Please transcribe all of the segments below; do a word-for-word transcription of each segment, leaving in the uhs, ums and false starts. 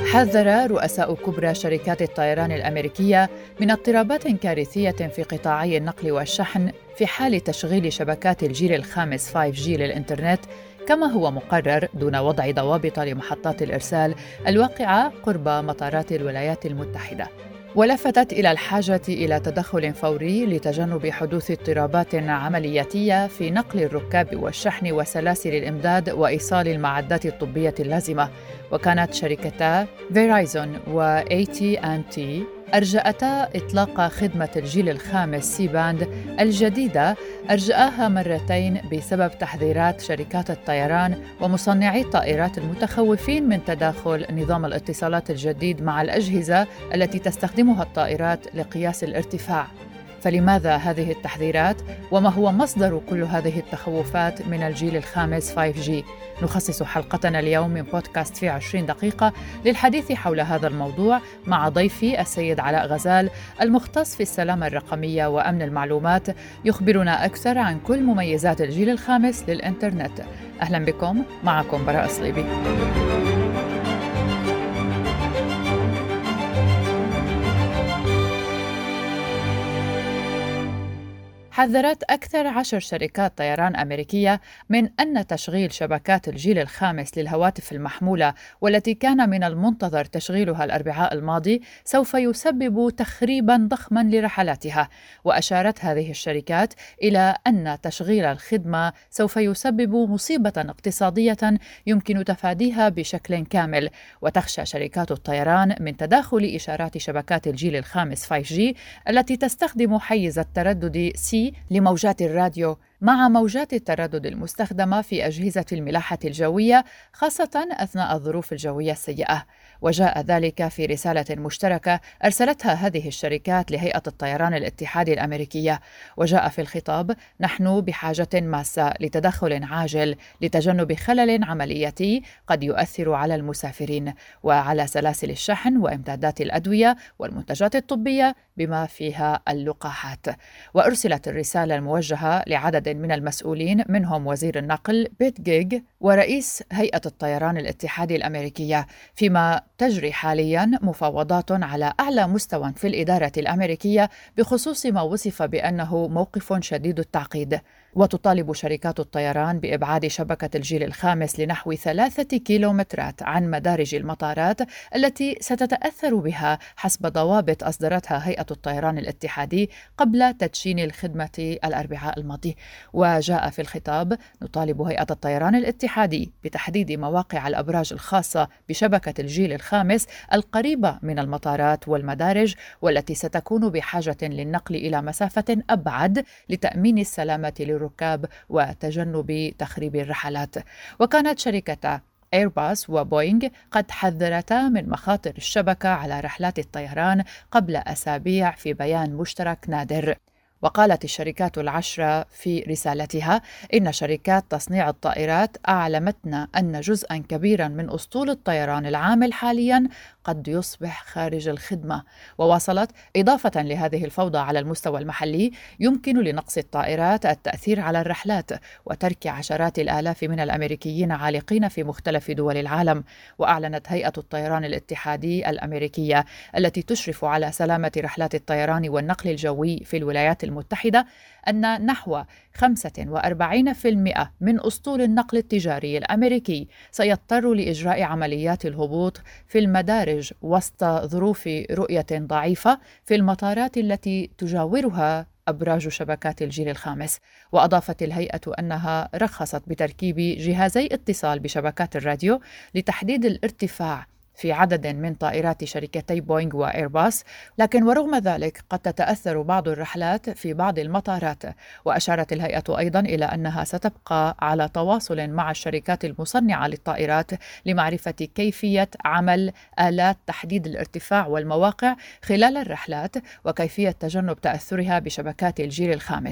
حذر رؤساء كبرى شركات الطيران الأمريكية من اضطرابات كارثية في قطاعي النقل والشحن في حال تشغيل شبكات الجيل الخامس فايف جي للإنترنت كما هو مقرر دون وضع ضوابط لمحطات الإرسال الواقعة قرب مطارات الولايات المتحدة. ولفتت إلى الحاجة إلى تدخل فوري لتجنب حدوث اضطرابات عملياتية في نقل الركاب والشحن وسلاسل الإمداد وإيصال المعدات الطبية اللازمة. وكانت شركتا فيرايزون و إيه تي أند تي أرجأتا إطلاق خدمة الجيل الخامس سي باند الجديدة، أرجأها مرتين بسبب تحذيرات شركات الطيران ومصنعي الطائرات المتخوفين من تداخل نظام الاتصالات الجديد مع الأجهزة التي تستخدمها الطائرات لقياس الارتفاع. فلماذا هذه التحذيرات؟ وما هو مصدر كل هذه التخوفات من الجيل الخامس فايف جي؟ نخصص حلقتنا اليوم من بودكاست في عشرين دقيقة للحديث حول هذا الموضوع مع ضيفي السيد علاء غزال المختص في السلامة الرقمية وأمن المعلومات، يخبرنا أكثر عن كل مميزات الجيل الخامس للإنترنت. أهلا بكم، معكم براء صليبي. حذرت أكثر عشر شركات طيران أمريكية من أن تشغيل شبكات الجيل الخامس للهواتف المحمولة والتي كان من المنتظر تشغيلها الأربعاء الماضي سوف يسبب تخريباً ضخماً لرحلاتها. وأشارت هذه الشركات إلى أن تشغيل الخدمة سوف يسبب مصيبة اقتصادية يمكن تفاديها بشكل كامل. وتخشى شركات الطيران من تداخل إشارات شبكات الجيل الخامس فايف جي التي تستخدم حيز التردد سي لموجات الراديو مع موجات التردد المستخدمة في أجهزة الملاحة الجوية، خاصة أثناء الظروف الجوية السيئة. وجاء ذلك في رسالة مشتركة أرسلتها هذه الشركات لهيئة الطيران الاتحادي الأمريكية. وجاء في الخطاب: نحن بحاجة ماسة لتدخل عاجل لتجنب خلل عملياتي قد يؤثر على المسافرين وعلى سلاسل الشحن وإمدادات الأدوية والمنتجات الطبية بما فيها اللقاحات. وأرسلت الرسالة الموجهة لعدد من المسؤولين، منهم وزير النقل بيت جيج ورئيس هيئة الطيران الاتحادي الأمريكية، فيما تجري حالياً مفاوضات على أعلى مستوى في الإدارة الأمريكية بخصوص ما وصف بأنه موقف شديد التعقيد. وتطالب شركات الطيران بإبعاد شبكة الجيل الخامس لنحو ثلاثة كيلومترات عن مدارج المطارات التي ستتأثر بها حسب ضوابط أصدرتها هيئة الطيران الاتحادي قبل تدشين الخدمة الأربعاء الماضي. وجاء في الخطاب: نطالب هيئة الطيران الاتحادي بتحديد مواقع الأبراج الخاصة بشبكة الجيل الخامس القريبة من المطارات والمدارج والتي ستكون بحاجة للنقل إلى مسافة أبعد لتأمين السلامة للركاب وتجنب تخريب الرحلات. وكانت شركة إيرباص وبوينغ قد حذرتا من مخاطر الشبكة على رحلات الطيران قبل أسابيع في بيان مشترك نادر. وقالت الشركات العشرة في رسالتها: إن شركات تصنيع الطائرات أعلمتنا أن جزءاً كبيراً من أسطول الطيران العامل حالياً قد يصبح خارج الخدمة. وواصلت: إضافة لهذه الفوضى على المستوى المحلي، يمكن لنقص الطائرات التأثير على الرحلات وترك عشرات الآلاف من الأمريكيين عالقين في مختلف دول العالم. وأعلنت هيئة الطيران الاتحادي الأمريكية التي تشرف على سلامة رحلات الطيران والنقل الجوي في الولايات المتحدة أن نحو خمسة وأربعين بالمئة من أسطول النقل التجاري الأمريكي سيضطر لإجراء عمليات الهبوط في المدارج وسط ظروف رؤية ضعيفة في المطارات التي تجاورها أبراج شبكات الجيل الخامس. وأضافت الهيئة أنها رخصت بتركيب جهازي اتصال بشبكات الراديو لتحديد الارتفاع في عدد من طائرات شركتي بوينغ وإيرباص، لكن ورغم ذلك قد تتأثر بعض الرحلات في بعض المطارات. وأشارت الهيئة أيضاً إلى أنها ستبقى على تواصل مع الشركات المصنعة للطائرات لمعرفة كيفية عمل آلات تحديد الارتفاع والمواقع خلال الرحلات وكيفية تجنب تأثرها بشبكات الجيل الخامس.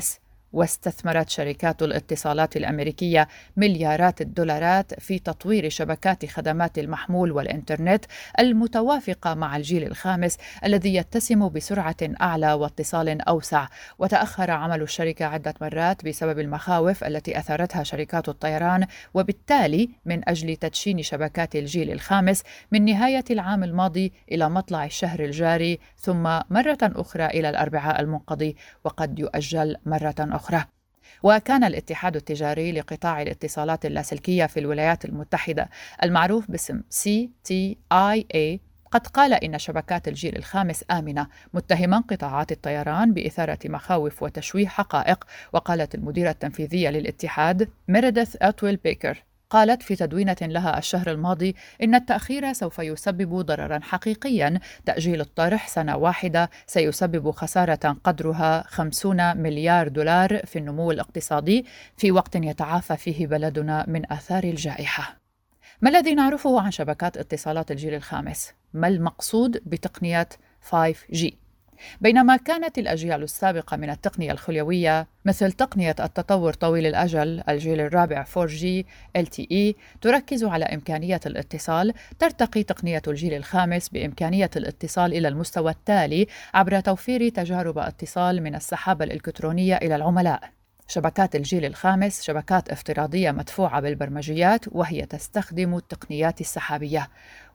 واستثمرت شركات الاتصالات الأمريكية مليارات الدولارات في تطوير شبكات خدمات المحمول والإنترنت المتوافقة مع الجيل الخامس الذي يتسم بسرعة أعلى واتصال أوسع. وتأخر عمل الشركة عدة مرات بسبب المخاوف التي أثارتها شركات الطيران، وبالتالي من أجل تدشين شبكات الجيل الخامس من نهاية العام الماضي إلى مطلع الشهر الجاري، ثم مرة أخرى إلى الأربعاء المنقضي، وقد يؤجل مرة أخرى. وكان الاتحاد التجاري لقطاع الاتصالات اللاسلكية في الولايات المتحدة المعروف باسم سي تي آي إيه قد قال إن شبكات الجيل الخامس آمنة، متهما قطاعات الطيران بإثارة مخاوف وتشويه حقائق. وقالت المديرة التنفيذية للاتحاد ميريديث أتويل بيكر، قالت في تدوينة لها الشهر الماضي إن التأخير سوف يسبب ضرراً حقيقياً. تأجيل الطرح سنة واحدة سيسبب خسارة قدرها خمسين مليار دولار في النمو الاقتصادي في وقت يتعافى فيه بلدنا من آثار الجائحة. ما الذي نعرفه عن شبكات اتصالات الجيل الخامس؟ ما المقصود بتقنية فايف جي؟ بينما كانت الأجيال السابقة من التقنية الخليوية مثل تقنية التطور طويل الأجل الجيل الرابع فور جي إل تي إي تركز على إمكانية الاتصال، ترتقي تقنية الجيل الخامس بإمكانية الاتصال إلى المستوى التالي عبر توفير تجارب اتصال من السحابة الإلكترونية إلى العملاء. شبكات الجيل الخامس شبكات افتراضية مدفوعة بالبرمجيات، وهي تستخدم التقنيات السحابية.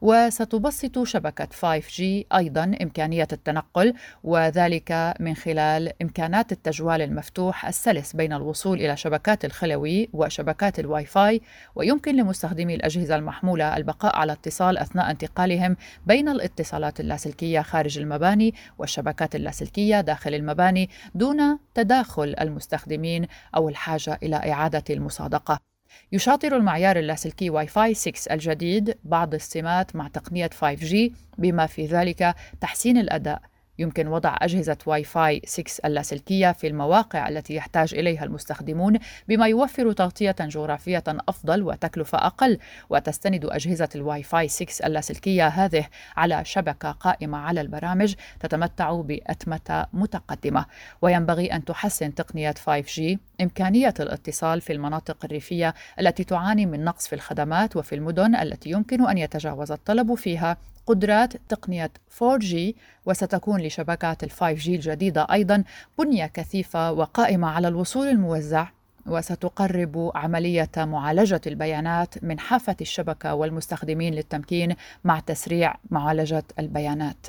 وستبسط شبكة فايف جي أيضاً إمكانية التنقل، وذلك من خلال إمكانات التجوال المفتوح السلس بين الوصول إلى شبكات الخلوي وشبكات الواي فاي. ويمكن لمستخدمي الأجهزة المحمولة البقاء على اتصال أثناء انتقالهم بين الاتصالات اللاسلكية خارج المباني والشبكات اللاسلكية داخل المباني دون تداخل المستخدمين أو الحاجة إلى إعادة المصادقة. يشاطر المعيار اللاسلكي واي فاي ستة الجديد بعض السمات مع تقنية فايف جي، بما في ذلك تحسين الأداء. يمكن وضع أجهزة واي فاي ستة اللاسلكية في المواقع التي يحتاج إليها المستخدمون، بما يوفر تغطية جغرافية أفضل وتكلفة أقل. وتستند أجهزة الواي فاي ستة اللاسلكية هذه على شبكة قائمة على البرامج تتمتع بأتمتة متقدمة. وينبغي أن تحسن تقنية فايف جي إمكانية الاتصال في المناطق الريفية التي تعاني من نقص في الخدمات وفي المدن التي يمكن أن يتجاوز الطلب فيها قدرات تقنية فور جي. وستكون لشبكات الفايف جي الجديدة أيضاً بنية كثيفة وقائمة على الوصول الموزع، وستقرب عملية معالجة البيانات من حافة الشبكة والمستخدمين للتمكين مع تسريع معالجة البيانات.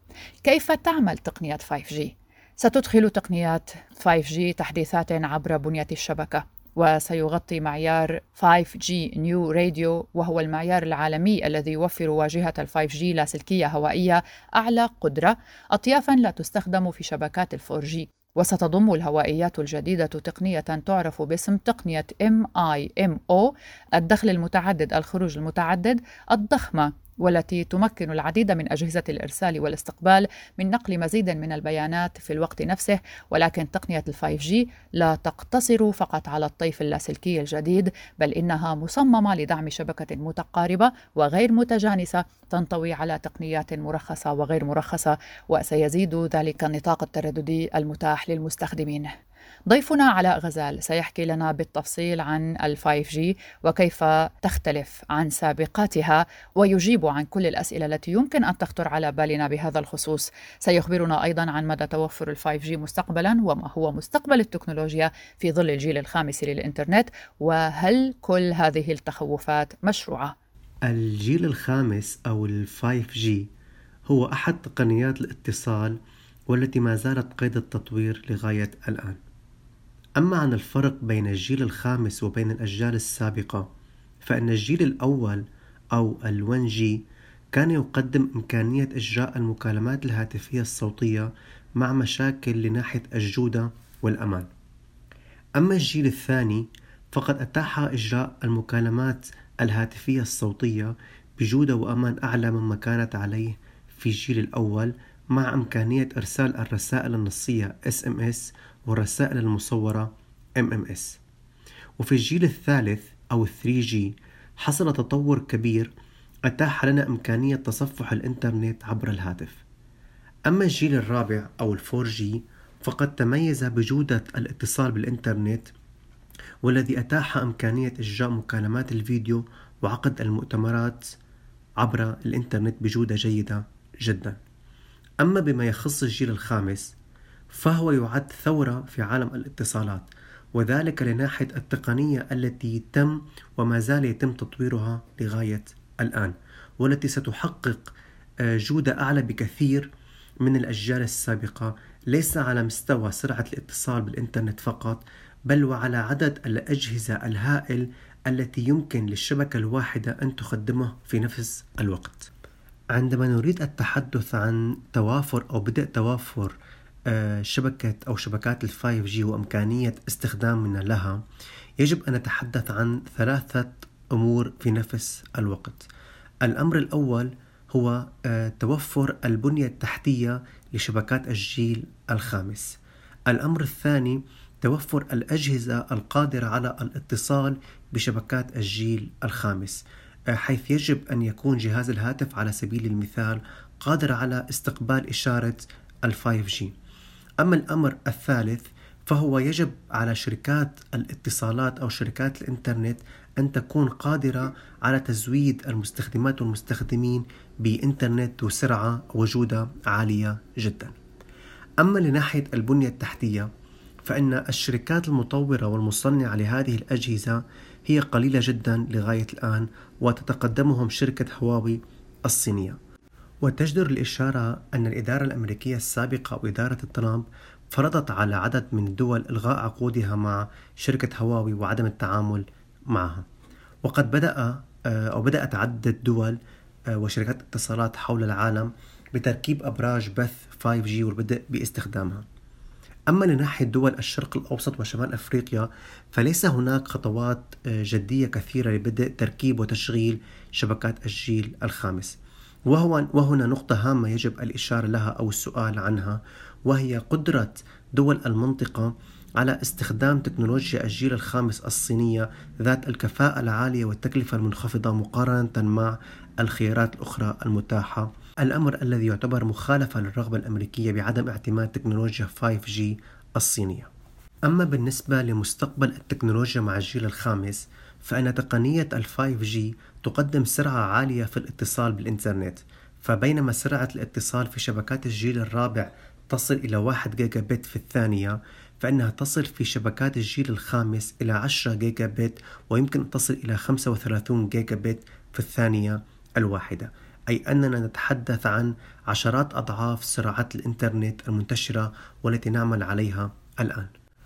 كيف تعمل تقنية فايف جي؟ ستدخل تقنيات فايف جي تحديثات عبر بنية الشبكة، وسيغطي معيار فايف جي New Radio، وهو المعيار العالمي الذي يوفر واجهة ال فايف جي لاسلكية هوائية أعلى قدرة، أطيافاً لا تستخدم في شبكات ال فور جي. وستضم الهوائيات الجديدة تقنية تعرف باسم تقنية إم آي إم أو الدخل المتعدد الخروج المتعدد الضخمة، والتي تمكن العديد من أجهزة الإرسال والاستقبال من نقل مزيد من البيانات في الوقت نفسه. ولكن تقنية ال فايف جي لا تقتصر فقط على الطيف اللاسلكي الجديد، بل إنها مصممة لدعم شبكة متقاربة وغير متجانسة تنطوي على تقنيات مرخصة وغير مرخصة، وسيزيد ذلك النطاق الترددي المتاح للمستخدمين. ضيفنا علاء غزال سيحكي لنا بالتفصيل عن ال فايف جي وكيف تختلف عن سابقاتها، ويجيب عن كل الأسئلة التي يمكن أن تخطر على بالنا بهذا الخصوص. سيخبرنا أيضا عن مدى توفر ال فايف جي مستقبلا، وما هو مستقبل التكنولوجيا في ظل الجيل الخامس للإنترنت، وهل كل هذه التخوفات مشروعة؟ الجيل الخامس أو ال فايف جي هو أحد تقنيات الاتصال والتي ما زالت قيد التطوير لغاية الآن. أما عن الفرق بين الجيل الخامس وبين الأجيال السابقة، فإن الجيل الأول أو ال ون جي كان يقدم إمكانية إجراء المكالمات الهاتفية الصوتية مع مشاكل لناحية الجودة والأمان. أما الجيل الثاني فقد أتاح إجراء المكالمات الهاتفية الصوتية بجودة وأمان أعلى مما كانت عليه في الجيل الأول، مع إمكانية إرسال الرسائل النصية إس إم إس والرسائل المصورة إم إم إس. وفي الجيل الثالث أو ثري جي حصل تطور كبير أتاح لنا إمكانية تصفح الإنترنت عبر الهاتف. أما الجيل الرابع أو ال فور جي فقد تميز بجودة الاتصال بالإنترنت، والذي أتاح إمكانية إجراء مكالمات الفيديو وعقد المؤتمرات عبر الإنترنت بجودة جيدة جدا. أما بما يخص الجيل الخامس فهو يعد ثورة في عالم الاتصالات، وذلك لناحية التقنية التي تم وما زال يتم تطويرها لغاية الآن، والتي ستحقق جودة أعلى بكثير من الأجيال السابقة، ليس على مستوى سرعة الاتصال بالإنترنت فقط، بل وعلى عدد الأجهزة الهائل التي يمكن للشبكة الواحدة أن تخدمه في نفس الوقت. عندما نريد التحدث عن توافر أو بدء توافر شبكة أو شبكات الفايف جي وإمكانية استخدامنا لها، يجب أن نتحدث عن ثلاثة أمور في نفس الوقت. الأمر الأول هو توفر البنية التحتية لشبكات الجيل الخامس. الأمر الثاني توفر الأجهزة القادرة على الاتصال بشبكات الجيل الخامس، حيث يجب أن يكون جهاز الهاتف على سبيل المثال قادر على استقبال إشارة الفايف جي. أما الأمر الثالث فهو يجب على شركات الاتصالات أو شركات الإنترنت أن تكون قادرة على تزويد المستخدمات والمستخدمين بإنترنت وسرعة وجودة عالية جدا. أما لناحية البنية التحتية فإن الشركات المطورة والمصنعة لهذه الأجهزة هي قليلة جدا لغاية الآن، وتتقدمهم شركة هواوي الصينية. وتجدر الإشارة أن الإدارة الأمريكية السابقة وإدارة ترامب فرضت على عدد من الدول إلغاء عقودها مع شركة هواوي وعدم التعامل معها، وقد بدأ أو بدأت عدة دول وشركات اتصالات حول العالم بتركيب أبراج بث فايف جي والبدء باستخدامها. أما لناحية دول الشرق الأوسط وشمال أفريقيا فليس هناك خطوات جدية كثيرة لبدء تركيب وتشغيل شبكات الجيل الخامس، وهو وهنا نقطة هامة يجب الإشارة لها أو السؤال عنها، وهي قدرة دول المنطقة على استخدام تكنولوجيا الجيل الخامس الصينية ذات الكفاءة العالية والتكلفة المنخفضة مقارنة مع الخيارات الأخرى المتاحة، الأمر الذي يعتبر مخالفة للرغبة الأمريكية بعدم اعتماد تكنولوجيا فايف جي الصينية. أما بالنسبة لمستقبل التكنولوجيا مع الجيل الخامس فإن تقنية الفايف جي تقدم سرعة عالية في الاتصال بالإنترنت، فبينما سرعة الاتصال في شبكات الجيل الرابع تصل إلى واحد جيجا بت في الثانية، فإنها تصل في شبكات الجيل الخامس إلى عشرة جيجا بت، ويمكن أن تصل إلى خمسة وثلاثين جيجا بت في الثانية الواحدة، أي أننا نتحدث عن عشرات أضعاف سرعات الإنترنت المنتشرة والتي نعمل عليها الآن.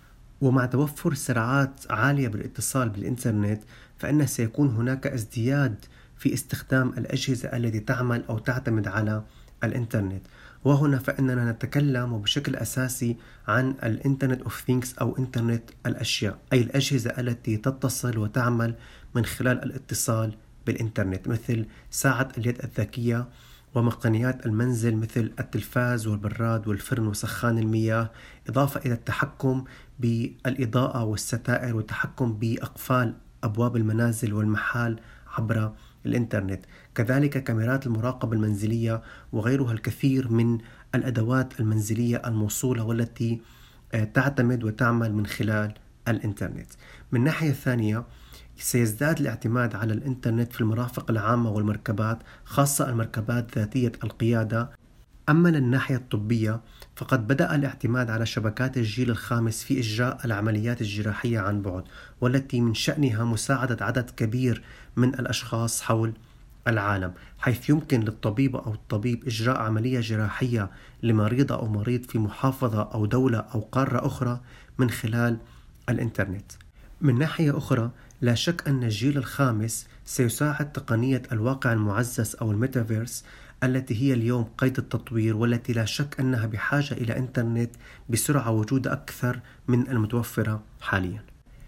ومع توفر سرعات عالية بالاتصال بالإنترنت فإن سيكون هناك ازدياد في استخدام الأجهزة التي تعمل أو تعتمد على الإنترنت، وهنا فإننا نتكلم وبشكل أساسي عن الإنترنت أوف ثينكس أو إنترنت الأشياء، أي الأجهزة التي تتصل وتعمل من خلال الاتصال بالإنترنت، مثل ساعة اليد الذكية ومقتنيات المنزل مثل التلفاز والبراد والفرن وسخان المياه، إضافة إلى التحكم بالإضاءة والستائر والتحكم بأقفال أبواب المنازل والمحال عبر الإنترنت، كذلك كاميرات المراقبة المنزلية وغيرها الكثير من الأدوات المنزلية الموصولة والتي تعتمد وتعمل من خلال الإنترنت. من ناحية ثانية سيزداد الاعتماد على الإنترنت في المرافق العامة والمركبات، خاصة المركبات ذاتية القيادة. أما للناحية الطبية فقد بدأ الاعتماد على شبكات الجيل الخامس في إجراء العمليات الجراحية عن بعد، والتي من شأنها مساعدة عدد كبير من الأشخاص حول العالم، حيث يمكن للطبيب أو الطبيب إجراء عملية جراحية لمريضة أو مريض في محافظة أو دولة أو قارة أخرى من خلال الإنترنت. من ناحية أخرى لا شك أن الجيل الخامس سيساعد تقنية الواقع المعزز أو الميتافيرس التي هي اليوم قيد التطوير، والتي لا شك أنها بحاجة إلى إنترنت بسرعة وجودة أكثر من المتوفرة حاليا.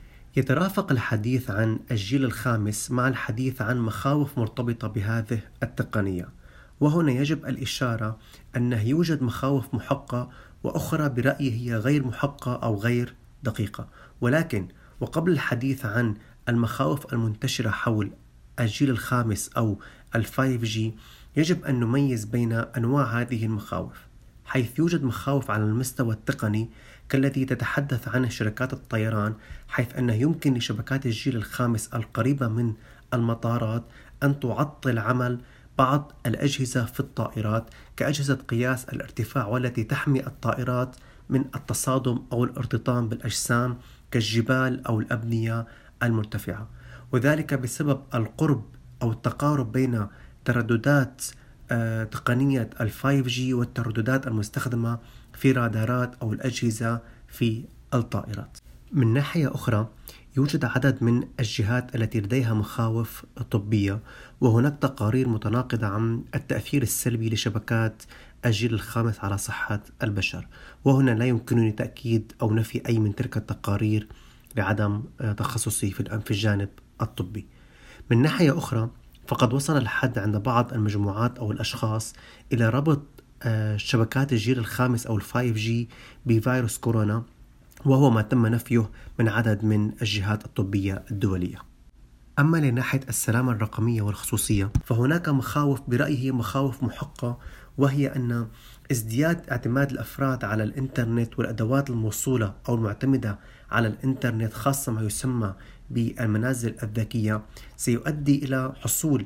يترافق الحديث عن الجيل الخامس مع الحديث عن مخاوف مرتبطة بهذه التقنية، وهنا يجب الإشارة أنه يوجد مخاوف محقة وأخرى برأيي هي غير محقة أو غير دقيقة، ولكن وقبل الحديث عن المخاوف المنتشرة حول الجيل الخامس أو الفايف جي يجب أن نميز بين أنواع هذه المخاوف، حيث يوجد مخاوف على المستوى التقني كالذي تتحدث عنه شركات الطيران، حيث أنه يمكن لشبكات الجيل الخامس القريبة من المطارات أن تعطل عمل بعض الأجهزة في الطائرات كأجهزة قياس الارتفاع، والتي تحمي الطائرات من التصادم أو الارتطام بالأجسام كالجبال أو الأبنية المرتفعة، وذلك بسبب القرب أو التقارب بين ترددات آه، تقنية ال فايف جي والترددات المستخدمة في رادارات أو الأجهزة في الطائرات. من ناحية أخرى، يوجد عدد من الجهات التي لديها مخاوف طبية، وهناك تقارير متناقضة عن التأثير السلبي لشبكات الجيل الخامس على صحة البشر، وهنا لا يمكنني تأكيد أو نفي أي من تلك التقارير لعدم تخصصي في الجانب الطبي. من ناحية أخرى، فقد وصل الحد عند بعض المجموعات أو الأشخاص إلى ربط شبكات الجيل الخامس أو الفايف جي بفيروس كورونا، وهو ما تم نفيه من عدد من الجهات الطبية الدولية. أما لناحية السلامة الرقمية والخصوصية، فهناك مخاوف برأيي مخاوف محقة، وهي أن ازدياد اعتماد الأفراد على الإنترنت والأدوات الموصولة أو المعتمدة على الإنترنت، خاصة ما يسمى بالمنازل الذكية، سيؤدي إلى حصول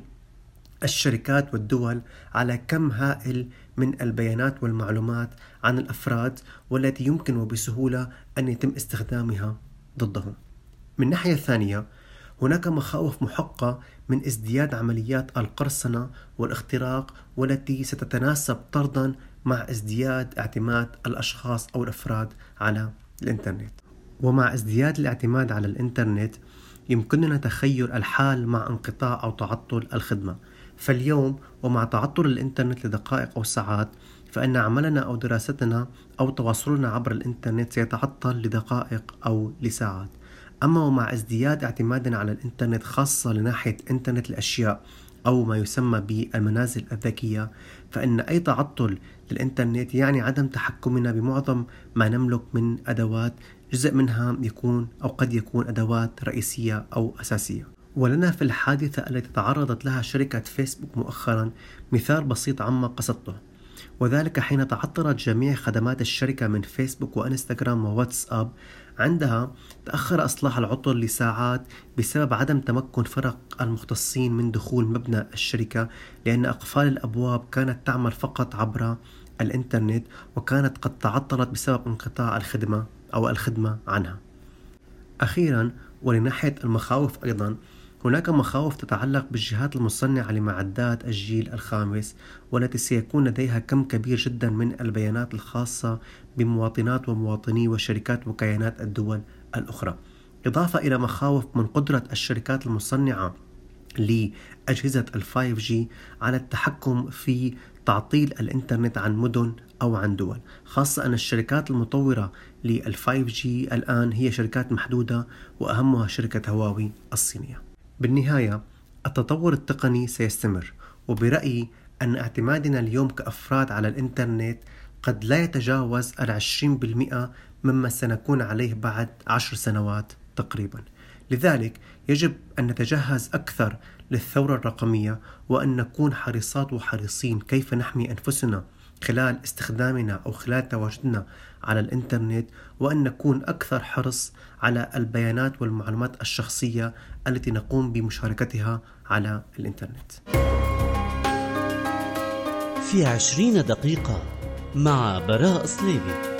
الشركات والدول على كم هائل من البيانات والمعلومات عن الأفراد، والتي يمكن وبسهولة أن يتم استخدامها ضدهم. من ناحية ثانية، هناك مخاوف محقة من ازدياد عمليات القرصنة والاختراق، والتي ستتناسب طرداً مع ازدياد اعتماد الأشخاص أو الأفراد على الإنترنت. ومع ازدياد الاعتماد على الإنترنت يمكننا تخيل الحال مع انقطاع أو تعطل الخدمة. فاليوم ومع تعطل الإنترنت لدقائق أو ساعات، فإن عملنا أو دراستنا أو تواصلنا عبر الإنترنت سيتعطل لدقائق أو لساعات. أما ومع ازدياد اعتمادنا على الإنترنت، خاصة لناحية إنترنت الأشياء أو ما يسمى بالمنازل الذكية، فإن أي تعطل للإنترنت يعني عدم تحكمنا بمعظم ما نملك من أدوات، جزء منها يكون أو قد يكون أدوات رئيسية أو أساسية. ولنا في الحادثة التي تعرضت لها شركة فيسبوك مؤخرا مثال بسيط عما قصدته، وذلك حين تعطلت جميع خدمات الشركة من فيسبوك وإنستغرام وواتساب. عندها تأخر إصلاح العطل لساعات بسبب عدم تمكن فرق المختصين من دخول مبنى الشركة، لأن أقفال الأبواب كانت تعمل فقط عبر الإنترنت، وكانت قد تعطلت بسبب انقطاع الخدمة أو الخدمة عنها. أخيرا، ولناحية المخاوف أيضا، هناك مخاوف تتعلق بالجهات المصنعة لمعدات الجيل الخامس، والتي سيكون لديها كم كبير جدا من البيانات الخاصة بمواطنات ومواطني وشركات وكيانات الدول الأخرى، إضافة إلى مخاوف من قدرة الشركات المصنعة لأجهزة الفايف جي على التحكم في تعطيل الإنترنت عن مدن أو عن دول، خاصة أن الشركات المطورة للفايف جي الآن هي شركات محدودة، وأهمها شركة هواوي الصينية. بالنهاية، التطور التقني سيستمر، وبرأيي أن اعتمادنا اليوم كأفراد على الإنترنت قد لا يتجاوز العشرين بالمئة مما سنكون عليه بعد عشر سنوات تقريبا. لذلك يجب أن نتجهز أكثر للثورة الرقمية، وأن نكون حريصات وحريصين كيف نحمي أنفسنا خلال استخدامنا أو خلال تواجدنا على الإنترنت، وأن نكون أكثر حرص على البيانات والمعلومات الشخصية التي نقوم بمشاركتها على الإنترنت. في عشرين دقيقة مع براء صليبي.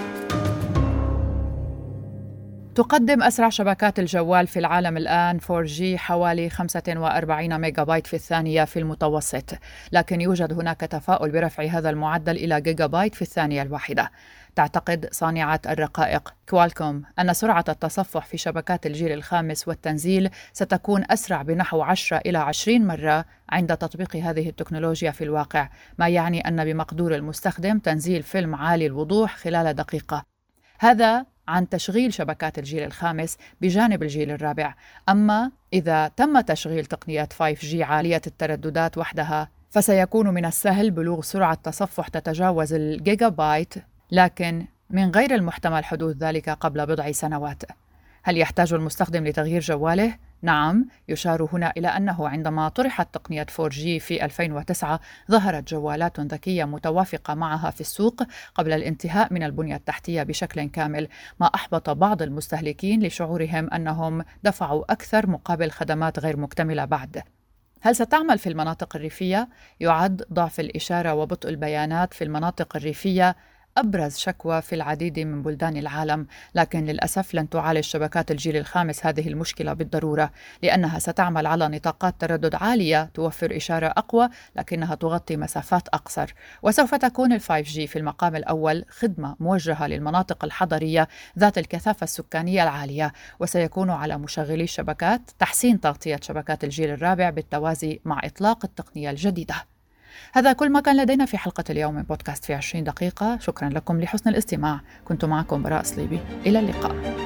تقدم أسرع شبكات الجوال في العالم الآن فور جي حوالي خمسة وأربعين ميجا بايت في الثانية في المتوسط، لكن يوجد هناك تفاؤل برفع هذا المعدل إلى جيجا بايت في الثانية الواحدة. تعتقد صانعة الرقائق كوالكوم أن سرعة التصفح في شبكات الجيل الخامس والتنزيل ستكون أسرع بنحو عشرة إلى عشرين مرة عند تطبيق هذه التكنولوجيا في الواقع، ما يعني أن بمقدور المستخدم تنزيل فيلم عالي الوضوح خلال دقيقة. هذا عن تشغيل شبكات الجيل الخامس بجانب الجيل الرابع. أما إذا تم تشغيل تقنيات فايف جي عالية الترددات وحدها، فسيكون من السهل بلوغ سرعة تصفح تتجاوز الجيجا بايت، لكن من غير المحتمل حدوث ذلك قبل بضع سنوات. هل يحتاج المستخدم لتغيير جواله؟ نعم، يشار هنا إلى أنه عندما طرحت تقنية فور جي في ألفين وتسعة ظهرت جوالات ذكية متوافقة معها في السوق قبل الانتهاء من البنية التحتية بشكل كامل، ما أحبط بعض المستهلكين لشعورهم أنهم دفعوا أكثر مقابل خدمات غير مكتملة بعد. هل ستعمل في المناطق الريفية؟ يعد ضعف الإشارة وبطء البيانات في المناطق الريفية أبرز شكوى في العديد من بلدان العالم، لكن للأسف لن تعالج شبكات الجيل الخامس هذه المشكلة بالضرورة، لأنها ستعمل على نطاقات تردد عالية توفر إشارة أقوى لكنها تغطي مسافات أقصر. وسوف تكون ال فايف جي في المقام الأول خدمة موجهة للمناطق الحضرية ذات الكثافة السكانية العالية، وسيكون على مشغلي الشبكات تحسين تغطية شبكات الجيل الرابع بالتوازي مع إطلاق التقنية الجديدة. هذا كل ما كان لدينا في حلقة اليوم من بودكاست في عشرين دقيقة. شكرا لكم لحسن الاستماع. كنت معكم براء صليبي، إلى اللقاء.